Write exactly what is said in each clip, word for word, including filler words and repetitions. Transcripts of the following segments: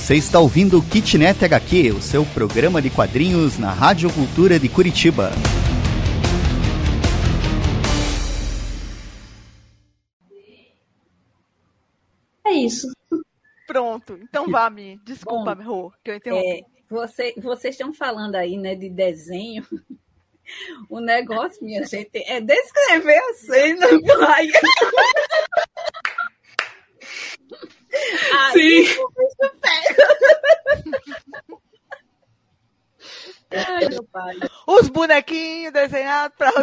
Você está ouvindo o Kitnet H Q, o seu programa de quadrinhos na Rádio Cultura de Curitiba. É isso. Pronto. Então vá, Mi. Desculpa, Rô, que eu interrompi. É, você, vocês estão falando aí, né, de desenho. O negócio, minha gente, é descrever a cena. Aí... Sim. Ai, meu pai. Os bonequinhos desenhados para...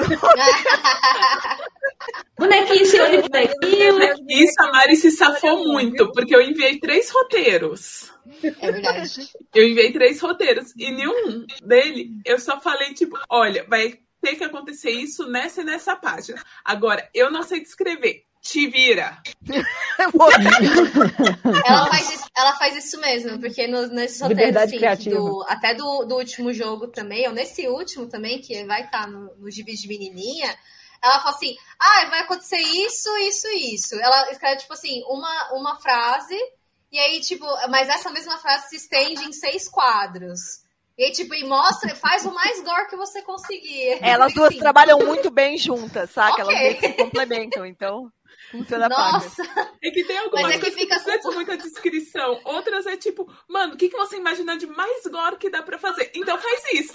Bonequinho, senhor de bonequinho. Isso, a Mari se safou muito, porque eu enviei três roteiros. É verdade. Eu enviei três roteiros e nenhum dele eu só falei, tipo, olha, vai ter que acontecer isso nessa e nessa página. Agora, eu não sei descrever. Te vira. Ela faz isso, ela faz isso mesmo, porque no, nesse roteiro, assim, do, até do, do último jogo também, ou nesse último também, que vai estar no, no gibi de menininha, ela fala assim, ah, vai acontecer isso, isso, isso. Ela escreve, tipo assim, uma, uma frase, e aí, tipo, mas essa mesma frase se estende em seis quadros. E aí, tipo, e mostra, faz o mais gore que você conseguir. Elas duas assim, trabalham muito bem juntas, sabe? Okay. Elas meio que se complementam, então funciona Nossa. paga. É que tem algumas Mas é que coisas fica que precisam muita descrição. Outras é tipo, mano, o que, que você imagina de mais gore que dá pra fazer? Então faz isso.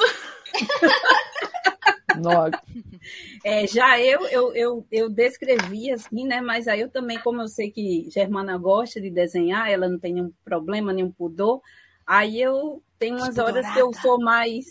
Nossa. É, já eu, eu, eu, eu descrevi assim, né? Mas aí eu também, como eu sei que Germana gosta de desenhar, ela não tem nenhum problema, nenhum pudor, aí eu tenho umas horas que eu sou mais...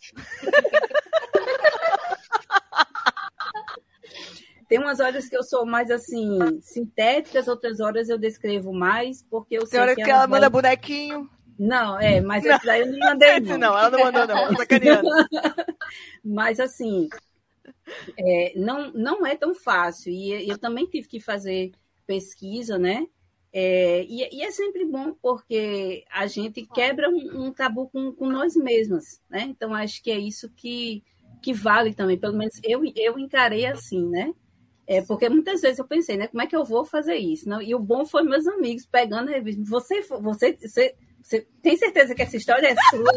Tem umas horas que eu sou mais, assim, sintéticas, outras horas eu descrevo mais, porque eu sei Tem hora que, que ela ela manda vai... bonequinho. Não, é, mas esse daí eu não mandei, não. Não, ela não mandou, não, sacaneando. Mas, assim, é, não, não é tão fácil. E eu também tive que fazer pesquisa, né? É, e, e é sempre bom, porque a gente quebra um, um tabu com, com nós mesmas, né? Então, acho que é isso que, que vale também. Pelo menos eu, eu encarei assim, né? É, porque muitas vezes eu pensei, né? Como é que eu vou fazer isso? Não? E o bom foi meus amigos pegando a revista. Você, você, você, você tem certeza que essa história é sua?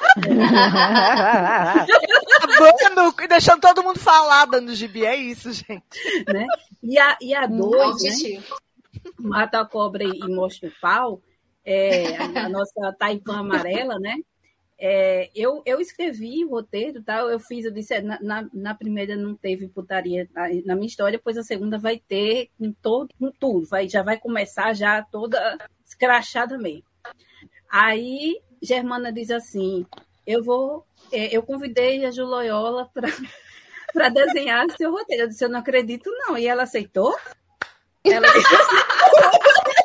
Acabando e deixando todo mundo falar, dando gibi. É isso, gente. Né? E a, e a dois, Objetivo. né? Mata a cobra e mostra o pau. É, a, a nossa Taipã amarela, né? É, eu, eu escrevi o roteiro, tá? Eu fiz, eu disse, na, na, na primeira não teve putaria na, na minha história, pois a segunda vai ter com, todo, com tudo, vai, já vai começar já toda escrachada mesmo. Aí Germana diz assim, eu vou, é, eu convidei a Ju Loyola para desenhar seu roteiro. Eu disse, eu não acredito não. E ela aceitou? Ela disse assim,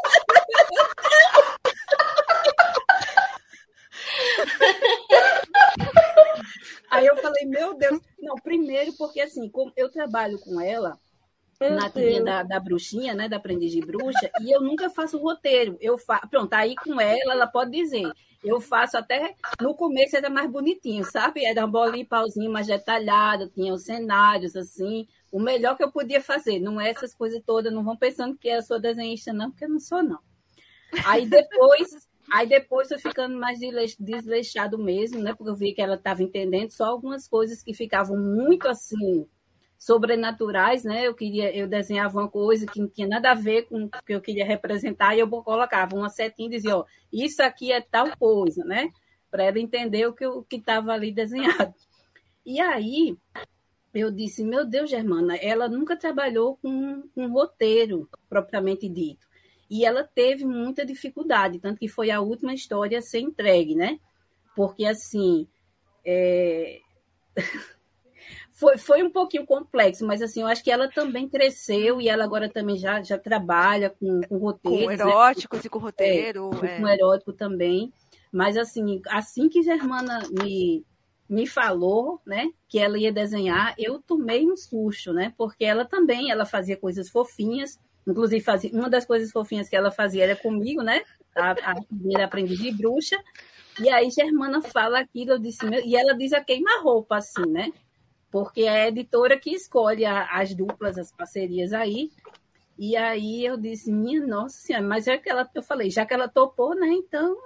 aí eu falei, meu Deus, não, primeiro porque assim, como eu trabalho com ela meu na trilha da, da bruxinha, né, da aprendiz de bruxa, e eu nunca faço roteiro, eu faço, pronto, aí com ela, ela pode dizer, eu faço até, no começo era mais bonitinho, sabe, era uma bolinha e pauzinho mais detalhada, tinha os cenários, assim, o melhor que eu podia fazer, não é essas coisas todas, não vão pensando que eu sou desenhista não, porque eu não sou não. Aí depois... Aí depois foi ficando mais desleixado mesmo, né? Porque eu vi que ela estava entendendo só algumas coisas que ficavam muito assim, sobrenaturais, né? Eu queria, eu desenhava uma coisa que não tinha nada a ver com o que eu queria representar, e eu colocava uma setinha e dizia, ó, isso aqui é tal coisa, né? Para ela entender o que o que estava ali desenhado. E aí eu disse, meu Deus, Germana, ela nunca trabalhou com um roteiro propriamente dito. E ela teve muita dificuldade, tanto que foi a última história a ser entregue, né? Porque, assim, é... foi, foi um pouquinho complexo, mas, assim, eu acho que ela também cresceu e ela agora também já, já trabalha com, com roteiros. Com eróticos, né? E com roteiro. É, com é. erótico também. Mas, assim, assim que Germana me, me falou, né, que ela ia desenhar, eu tomei um susto, né? Porque ela também, ela fazia coisas fofinhas. Inclusive, fazia, uma das coisas fofinhas que ela fazia era comigo, né? A, a primeira aprendiz de bruxa. E aí, Germana fala aquilo, eu disse, meu, e ela diz a queima-roupa, assim, né? Porque é a editora que escolhe a, as duplas, as parcerias aí. E aí eu disse, minha nossa senhora, mas é que ela, eu falei, já que ela topou, né? Então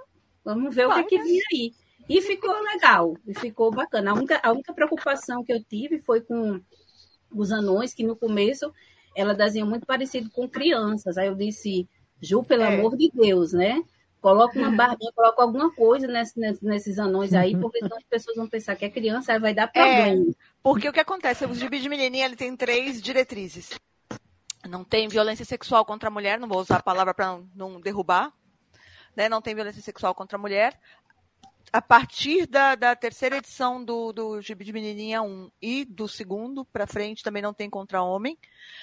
Vamos ver Vai. o que, que vinha aí. E ficou legal, e ficou bacana. A única, a única preocupação que eu tive foi com os anões, que no começo ela desenhou muito parecido com crianças. Aí eu disse, Ju, pelo é. amor de Deus, né? Coloca uma barbinha, coloca alguma coisa nesse, nesses anões aí, porque senão as pessoas vão pensar que é criança, aí vai dar problema. É, porque o que acontece? O gibi de menininha ele tem três diretrizes. Não tem violência sexual contra a mulher, não vou usar a palavra para não, não derrubar. Né? Não tem violência sexual contra a mulher. A partir da, da terceira edição do, do Gibi de Menininha um e do segundo para frente também não tem contra homem.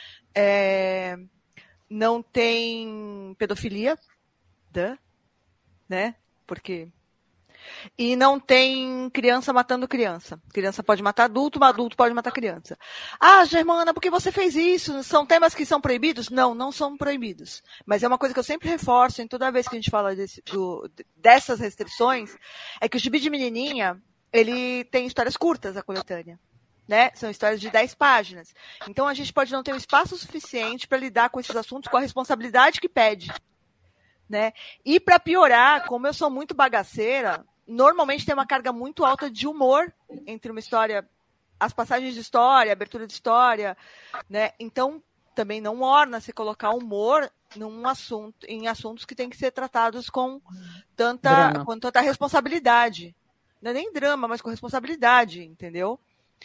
É, não tem pedofilia, duh, né? Porque... E não tem criança matando criança. Criança pode matar adulto, mas adulto pode matar criança. Ah, Germana, por que você fez isso? São temas que são proibidos? Não, não são proibidos. Mas é uma coisa que eu sempre reforço em toda vez que a gente fala desse, do, dessas restrições, é que o Gibi de Menininha, ele tem histórias curtas, a coletânea. Né? São histórias de dez páginas. Então a gente pode não ter um espaço suficiente para lidar com esses assuntos com a responsabilidade que pede. Né? E para piorar, como eu sou muito bagaceira, normalmente tem uma carga muito alta de humor entre uma história, as passagens de história, abertura de história, né? Então, também não orna se colocar humor num assunto, em assuntos que têm que ser tratados com tanta, com tanta responsabilidade. Não é nem drama, mas com responsabilidade, entendeu?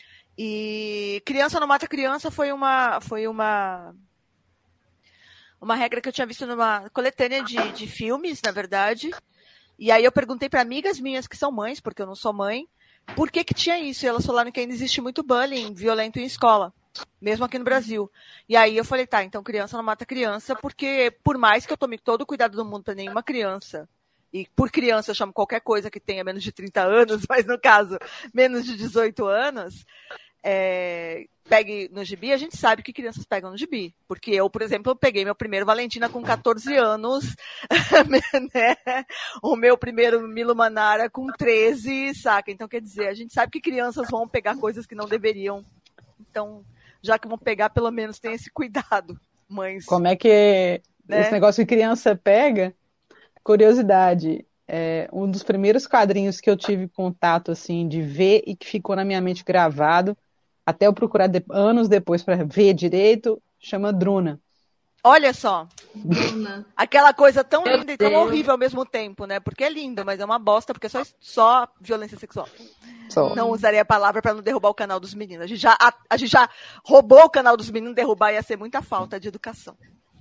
E Criança Não Mata Criança foi uma... Foi uma uma regra que eu tinha visto numa coletânea de, de filmes, na verdade. E aí eu perguntei para amigas minhas que são mães, porque eu não sou mãe, por que que tinha isso? E elas falaram que ainda existe muito bullying violento em escola, mesmo aqui no Brasil. E aí eu falei, tá, então criança não mata criança, porque por mais que eu tome todo o cuidado do mundo para nenhuma criança, e por criança eu chamo qualquer coisa que tenha menos de trinta anos, mas no caso, menos de dezoito anos, é, pegue no gibi, a gente sabe que crianças pegam no gibi. Porque eu, por exemplo, eu peguei meu primeiro Valentina com catorze anos, né? O meu primeiro Milo Manara com treze, saca? Então, quer dizer, a gente sabe que crianças vão pegar coisas que não deveriam. Então, já que vão pegar, pelo menos tem esse cuidado, mães. Como é que né? esse negócio de criança pega? Curiosidade, é, um dos primeiros quadrinhos que eu tive contato, assim, de ver e que ficou na minha mente gravado, até eu procurar de, anos depois para ver direito, chama Druna. Olha só. Druna. Aquela coisa tão Meu linda e tão Deus. horrível ao mesmo tempo, né? Porque é lindo, mas é uma bosta, porque é só, só violência sexual. Só. Não usaria a palavra para não derrubar o canal dos meninos. A gente, já, a, a gente já roubou o canal dos meninos, derrubar ia ser muita falta de educação.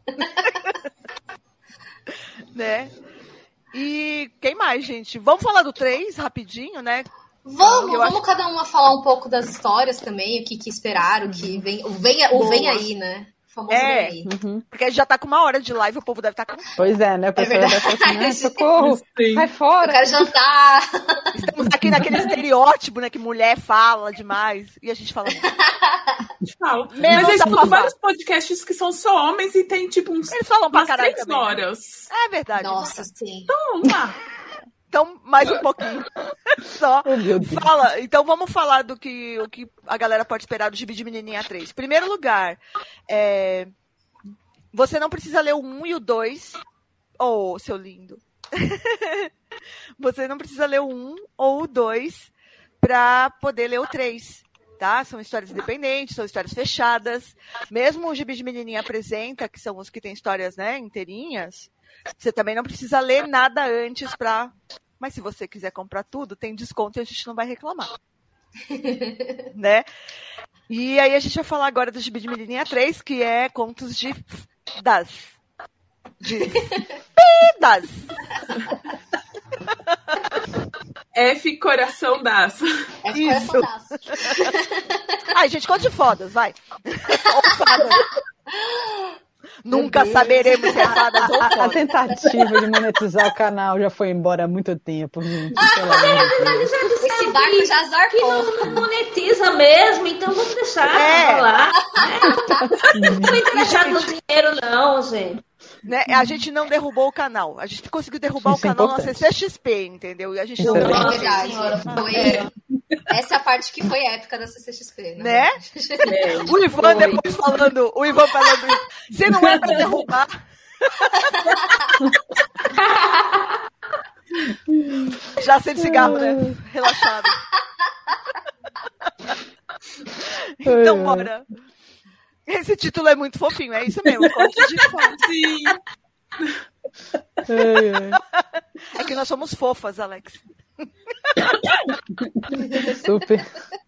Né? E quem mais, gente? Vamos falar do três rapidinho, né? Vamos, eu vamos acho... cada uma falar um pouco das histórias também, o que, que esperaram, o que vem, o vem, o vem aí, né? O famoso é, vem aí. Uhum. Porque a gente já tá com uma hora de live, o povo deve estar tá com... Pois é, né? O pessoal é deve estar assim, ah, socorro, sai fora. Eu quero jantar. Estamos aqui naquele estereótipo, né, que mulher fala demais, e a gente fala... A gente fala. Mas eu escuto vários podcasts que são só homens e tem, tipo, uns... Eles falam pra caralho três horas. É verdade. Nossa, sim. Então, lá. Então, mais um pouquinho. Só. Oh, Fala. Então, vamos falar do que, o que a galera pode esperar do Gibi de Menininha três. Em primeiro lugar, é... você não precisa ler o um e o dois. Oh, seu lindo. Você não precisa ler o um ou o dois para poder ler o três. Tá? São histórias independentes, são histórias fechadas. Mesmo o Gibi de Menininha apresenta, que são os que têm histórias, né, inteirinhas, você também não precisa ler nada antes para... Mas se você quiser comprar tudo, tem desconto e a gente não vai reclamar. Né? E aí a gente vai falar agora do Gibi de Menininha três, que é contos de... das. De... das. F coração das. F coração das. Ai, gente, conte de fodas, vai. Nunca saberemos se é fadas ou fodas. A tentativa de monetizar o canal já foi embora há muito tempo, gente. Esse barco já zarpou. Que não monetiza mesmo, então vamos deixar é. falar. É. Não tô interessado no dinheiro, não, gente. Né? A gente não derrubou o canal. A gente conseguiu derrubar Isso o canal na C C X P, entendeu? E a gente não é verdade. Foi... É. Essa é a parte que foi épica da C C X P, né? né? É, o Ivan foi. depois falando, o Ivan falando, se não é pra derrubar. Já sem cigarro, né? Relaxado. Então, bora. Esse título é muito fofinho, é isso mesmo. Contos de fadas. Sim. É que nós somos fofas, Alex. Super.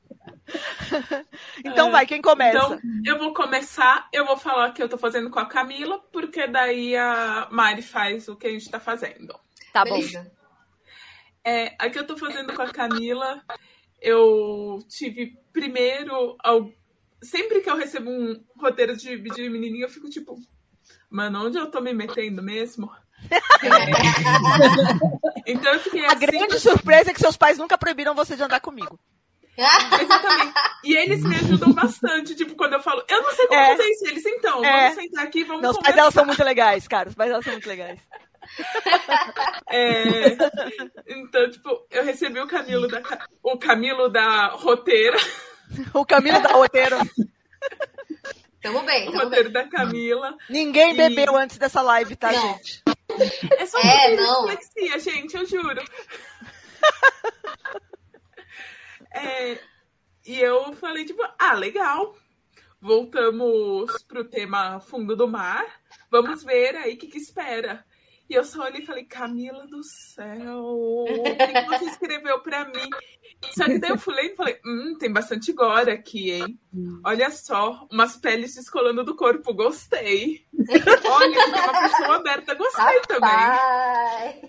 Então vai, quem começa? Então, eu vou começar, eu vou falar que eu tô fazendo com a Camila, porque daí a Mari faz o que a gente tá fazendo. Tá Beleza. bom. É, a que eu tô fazendo com a Camila, eu tive primeiro... Ao... Sempre que eu recebo um roteiro de de menininha, eu fico tipo... Mano, onde eu tô me metendo mesmo? É... Então eu fiquei A assim... grande surpresa é que seus pais nunca proibiram você de andar comigo. Exatamente. E eles me ajudam bastante. Tipo, quando eu falo, eu não sei como É. fazer isso. Eles, então, É. vamos sentar aqui, vamos Não, os pais conversar. delas são muito legais, cara. Os pais delas são muito legais. É... Então, tipo, eu recebi o Camilo da, o Camilo da roteira. O Camilo da roteiro. Tamo bem, O tamo roteiro bem. da Camila. Ninguém E- bebeu antes dessa live, tá, Não. gente? É só É, uma não. dislexia, gente, eu juro. É, e eu falei, tipo, ah, legal. Voltamos pro tema fundo do mar. Vamos ver aí o que, que espera. E eu só olhei e falei, Camila do céu, o que, que você escreveu pra mim? Só que daí eu fui lendo e falei, hum, tem bastante gore aqui, hein? Olha só, umas peles descolando do corpo, gostei. Olha, tem uma pessoa aberta, gostei também. Rapaz.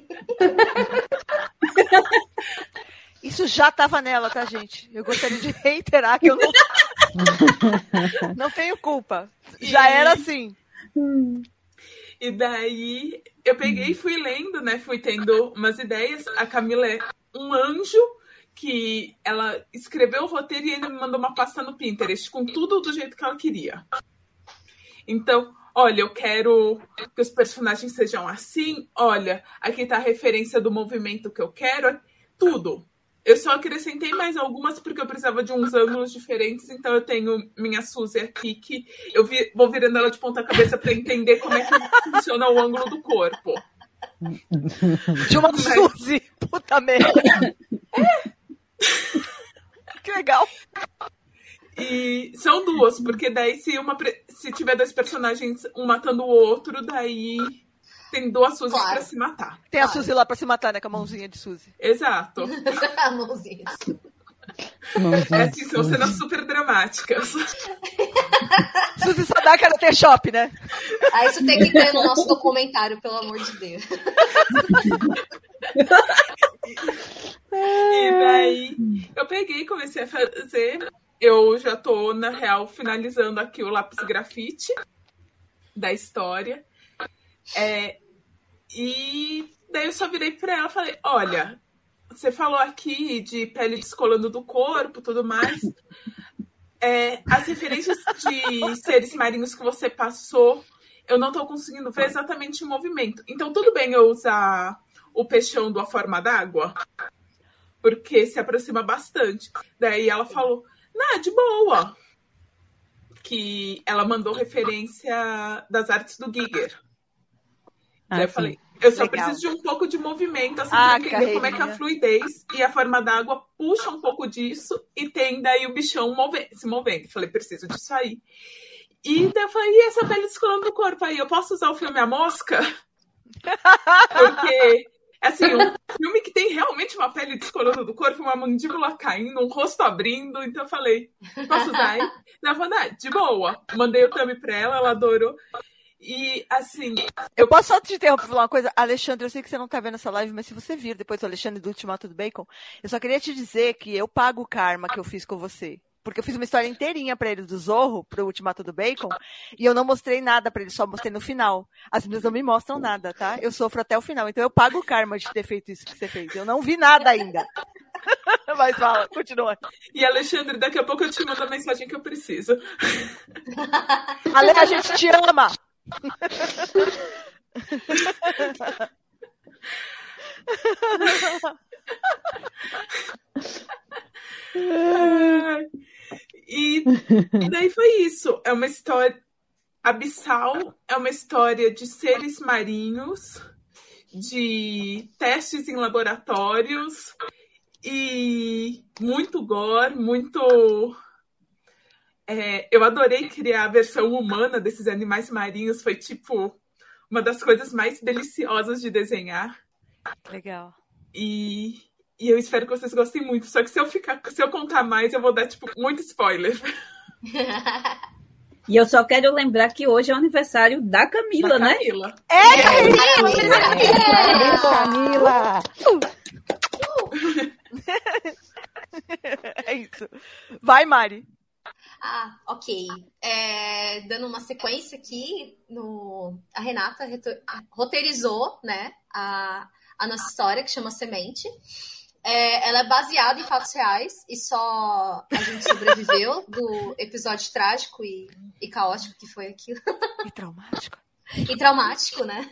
Isso já tava nela, tá, gente? Eu gostaria de reiterar que eu não, não tenho culpa. Já E- era assim. E daí eu peguei e fui lendo, né? Fui tendo umas ideias. A Camila é um anjo que ela escreveu o roteiro e ainda me mandou uma pasta no Pinterest com tudo do jeito que ela queria. Então, olha, eu quero que os personagens sejam assim. Olha, aqui tá a referência do movimento que eu quero. Tudo. Eu só acrescentei mais algumas porque eu precisava de uns ângulos diferentes. Então eu tenho minha Suzy aqui que eu vi, vou virando ela de ponta cabeça para entender como é que funciona o ângulo do corpo. De uma Suzy. Puta merda. Que legal. E são duas, porque daí se, uma, pre- se tiver dois personagens, um matando o outro, daí tem duas Suzys Claro. pra se matar. Tem a Claro. Suzy lá pra se matar, né? Com a mãozinha de Suzy. Exato. A mãozinha. É assim, são cenas super dramáticas. Suzy só dá Karate Shop, né? Aí isso tem que ter no nosso documentário, pelo amor de Deus. E daí eu peguei e comecei a fazer. Eu já tô, na real, finalizando aqui o lápis grafite da história. É, e daí eu só virei pra ela e falei, olha, você falou aqui de pele descolando do corpo, tudo mais. É, as referências de seres marinhos que você passou, eu não tô conseguindo ver exatamente o movimento. Então, tudo bem eu usar o peixão do A Forma d'Água, porque se aproxima bastante. Daí ela falou, não, de boa. Que ela mandou referência das artes do Giger. Ah, Daí eu sim. falei, eu só Legal. preciso de um pouco de movimento, assim, Ah, pra entender como é que a carreirinha. fluidez e a forma d'água puxa um pouco disso e tem daí o bichão move- se movendo. Eu falei, preciso disso aí. E daí eu falei, e essa pele descolando do corpo aí, eu posso usar o filme A Mosca? Porque, assim, um filme que tem realmente uma pele descolando do corpo, uma mandíbula caindo, um rosto abrindo. Então eu falei, posso usar aí? Ela falou, ah, de boa. Mandei o thumb pra ela, ela adorou. E, assim, Eu posso só te interromper pra falar uma coisa? Alexandre, eu sei que você não tá vendo essa live, mas se você vir depois o Alexandre do Ultimato do Bacon, eu só queria te dizer que eu pago o karma que eu fiz com você. Porque eu fiz uma história inteirinha pra ele do Zorro, pro Ultimato do Bacon, e eu não mostrei nada pra ele, só mostrei no final. As meninas não me mostram nada, tá? Eu sofro até o final, então eu pago o karma de ter feito isso que você fez. Eu não vi nada ainda. Mas fala, continua. e Alexandre, daqui a pouco eu te mando a mensagem que eu preciso. Ale, a gente te ama! E, e daí foi isso. É uma história abissal, é uma história de seres marinhos de testes em laboratórios e muito gore, muito... É, eu adorei criar a versão humana desses animais marinhos, foi tipo uma das coisas mais deliciosas de desenhar. Legal. E, e eu espero que vocês gostem muito, só que se eu, ficar, se eu contar mais, eu vou dar tipo muito spoiler. E eu só quero lembrar que hoje é o aniversário da Camila, da né? Camila. É, Camila! É, Camila! É isso. Vai, Mari. Ah, ok. É, dando uma sequência aqui, no, a Renata retor, roteirizou, né, a, a nossa história, que chama Semente. É, ela é baseada em fatos reais e só a gente sobreviveu do episódio trágico e, e caótico que foi aquilo. E traumático. E traumático, né?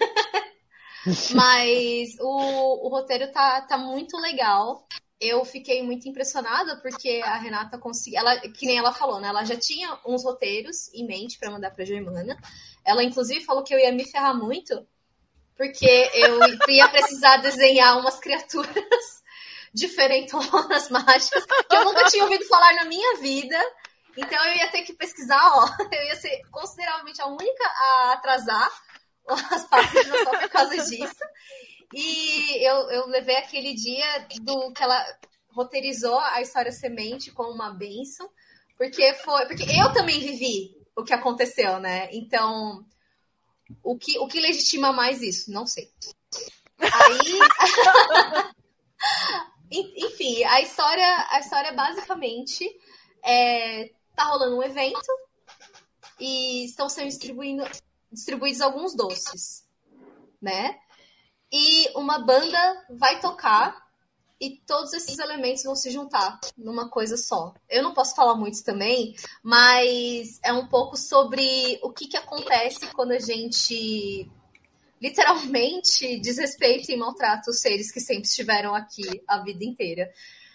Mas o, o roteiro tá, tá muito legal. Eu fiquei muito impressionada porque a Renata conseguiu, ela, que nem ela falou, né? Ela já tinha uns roteiros em mente para mandar pra Germana. Ela, inclusive, falou que eu ia me ferrar muito porque eu ia precisar desenhar umas criaturas diferentonas mágicas que eu nunca tinha ouvido falar na minha vida. Então eu ia ter que pesquisar, ó. Eu ia ser consideravelmente a única a atrasar as páginas só por causa disso. E eu, eu levei aquele dia do que ela roteirizou a história Semente como uma bênção, porque foi. Porque eu também vivi o que aconteceu, né? Então, o que, o que legitima mais isso? Não sei. Aí. Enfim, a história, a história basicamente é, tá rolando um evento e estão sendo distribuindo, distribuídos alguns doces, né? E uma banda vai tocar e todos esses elementos vão se juntar numa coisa só. Eu não posso falar muito também, mas é um pouco sobre o que, que acontece quando a gente literalmente desrespeita e maltrata os seres que sempre estiveram aqui a vida inteira.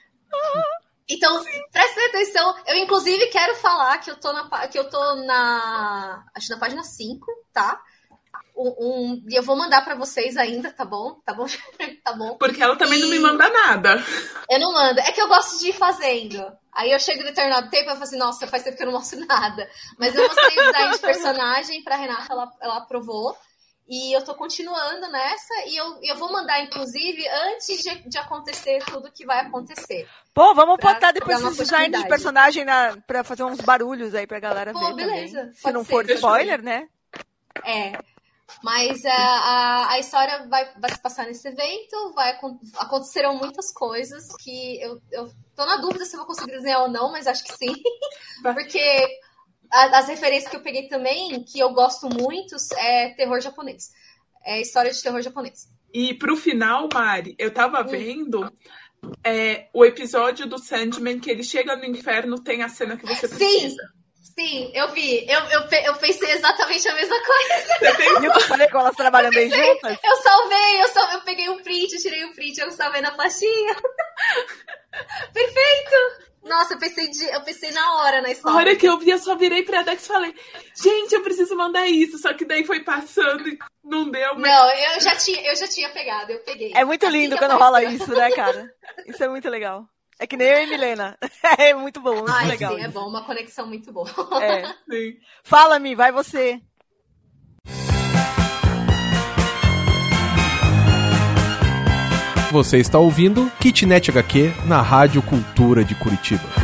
Então, prestem atenção. Eu, inclusive, quero falar que eu tô na, que eu tô na acho na página cinco, tá? Um, um, e eu vou mandar pra vocês ainda, tá bom? Tá bom? Tá bom. Porque ela também e... não me manda nada. Eu não mando. É que eu gosto de ir fazendo. Aí eu chego em determinado tempo e eu falo assim, nossa, faz tempo que eu não mostro nada. Mas eu mostrei o design de personagem pra Renata, ela, ela aprovou. E eu tô continuando nessa. E eu, eu vou mandar, inclusive, antes de, de acontecer tudo que vai acontecer. Pô, vamos botar depois esse design de personagem na, pra fazer uns barulhos aí pra galera Pô, ver beleza. também. Se não ser. for spoiler, né? É. Mas a, a, a história vai, vai se passar nesse evento, vai, acontecerão muitas coisas que eu, eu tô na dúvida se eu vou conseguir desenhar ou não, mas acho que sim. Porque a, as referências que eu peguei também, que eu gosto muito, é terror japonês. É história de terror japonês. E pro final, Mari, eu tava hum. vendo é, o episódio do Sandman, que ele chega no inferno, tem a cena que você precisa. Sim! Sim, eu vi. Eu, eu, eu pensei exatamente a mesma coisa. Eu falei com elas trabalhando bem juntas? Eu salvei, eu, salvei, eu peguei um print, eu tirei um print, eu salvei na pastinha. Perfeito! Nossa, eu pensei, de, eu pensei na hora na história. Na hora que eu vi, eu só virei pra Dex e falei, gente, eu preciso mandar isso. Só que daí foi passando e não deu. Mas... Não, eu já, tinha, eu já tinha pegado, eu peguei. É muito assim lindo quando rola isso, né, cara? Isso é muito legal. É que nem eu e Milena. É muito bom, muito Ai, legal. Sim, é bom, uma conexão muito boa. É. Sim. Fala, Mi, vai você. Você está ouvindo Kitnet H Q na Rádio Cultura de Curitiba.